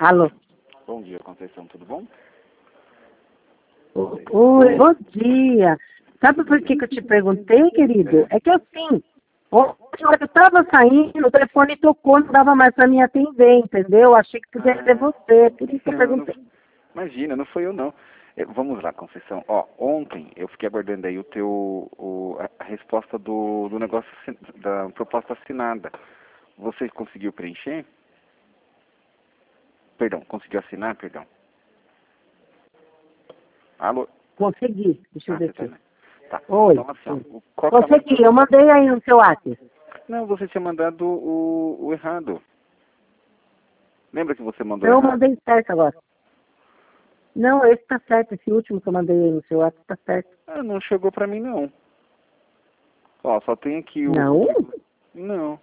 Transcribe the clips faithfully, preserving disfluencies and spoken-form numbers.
Alô? Bom dia, Conceição, tudo bom? Oi, bom dia. Sabe por que, que eu te perguntei, querido? É que assim, ontem, na hora que eu estava saindo, o telefone tocou, não dava mais para mim atender, entendeu? Achei que podia Ah, ser você, por isso que eu não, perguntei. não, imagina, não foi eu não. É, vamos lá, Conceição. Ó, ontem eu fiquei aguardando aí o teu, o, a, a resposta do, do negócio, assin- da proposta assinada. Você conseguiu preencher? Perdão, conseguiu assinar, perdão. Alô? Consegui, deixa eu Ah, ver você tá, aqui. né? Tá. Oi. Então, assim, ó, Oi. o- qual que é a minha... Consegui, eu mandei aí no seu WhatsApp. Não, você tinha mandado o, o errado. Lembra que você mandou Eu errado? mandei certo agora. Não, esse tá certo, esse último que eu mandei aí no seu WhatsApp tá certo. Ah, não chegou pra mim, não. Ó, só tem aqui o... Não? Não.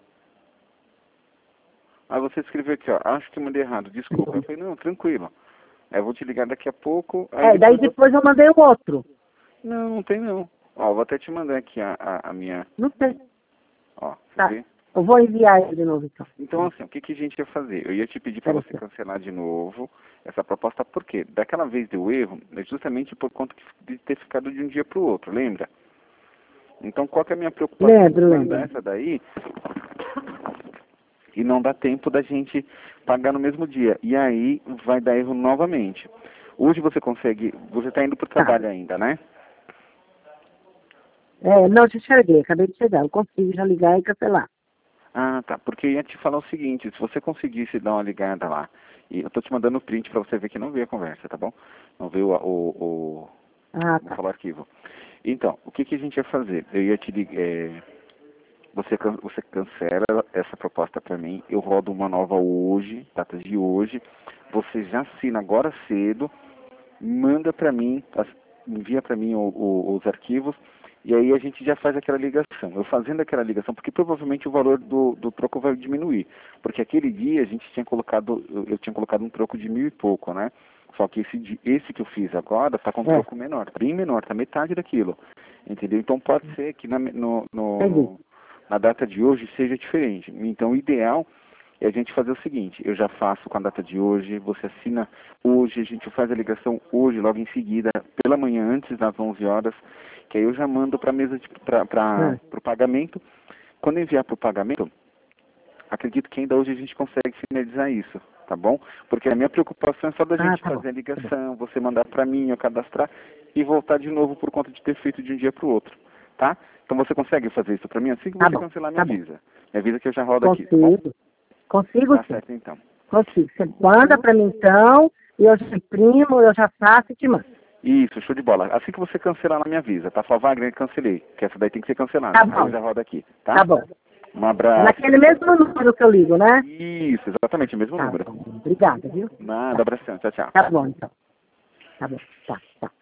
Aí você escreveu aqui, ó, acho que mandei errado, desculpa. Eu falei, não, tranquilo. Aí eu vou te ligar daqui a pouco. Aí É, daí depois... depois eu mandei o outro. Não, não tem não. Ó, vou até te mandar aqui a, a, a minha... Não tem. Ó, você Tá. vê? Eu vou enviar ele de novo então. Então, assim, o que, que a gente ia fazer? Eu ia te pedir para Espera você aí. cancelar de novo essa proposta, por quê? Daquela vez deu erro, é justamente por conta de ter ficado de um dia para o outro, lembra? Então, qual que é a minha preocupação? Lembro, Mandar lembro. essa daí e não dá tempo da gente pagar no mesmo dia. E aí vai dar erro novamente. Hoje você consegue, você está indo para o Tá. trabalho ainda, né? É, não, te enxerguei, acabei de chegar. Eu consigo já ligar e cancelar. Ah, tá. Porque eu ia te falar o seguinte, se você conseguisse dar uma ligada lá, e eu tô te mandando o print para você ver que não veio a conversa, tá bom? Não veio o, o, o Ah, como tá. falar arquivo. Então, o que, que a gente ia fazer? Eu ia te ligar, é, você, can- você cancela essa proposta para mim, eu rodo uma nova hoje, data de hoje, você já assina agora cedo, manda para mim, as- envia para mim o- o- os arquivos, e aí a gente já faz aquela ligação. Eu fazendo aquela ligação, porque provavelmente o valor do, do troco vai diminuir. Porque aquele dia a gente tinha colocado, eu eu tinha colocado um troco de mil e pouco, né? Só que esse, di- esse que eu fiz agora está com um É, troco menor, bem menor, está metade daquilo. Entendeu? Então pode ser que na, me- no, no, entendi. no- na data de hoje seja diferente. Então o ideal é a gente fazer o seguinte, eu já faço com a data de hoje, você assina hoje, a gente faz a ligação hoje, logo em seguida, pela manhã, antes das onze horas, que aí eu já mando para a mesa para É. o pagamento. Quando eu enviar para o pagamento, acredito que ainda hoje a gente consegue finalizar isso, tá bom? Porque a minha preocupação é só da Ah, gente tá bom. fazer a Tá bom. ligação, você mandar para mim, eu cadastrar e voltar de novo por conta de ter feito de um dia para o outro, tá? Então você consegue fazer isso para mim? Assim que Tá você bom. cancelar, me Tá bom. avisa. Me avisa que eu já rodo aqui, tá bom? Consigo. Consigo Tá sim. certo então. Consigo. Você manda pra mim então, e eu já imprimo, eu já faço e te mando. Isso, show de bola. Assim que você cancelar, ela me avisa, tá? Só Wagner, cancelei, que essa daí tem que ser cancelada. Tá Aí eu bom. já rodo aqui, tá? Tá bom. Um É abraço. naquele mesmo número que eu ligo, né? Isso, exatamente, o mesmo Tá número. bom. Obrigada, viu? Nada, Tá. abração, tchau, tchau. Tá bom, então. Tá bom. Tá, tá.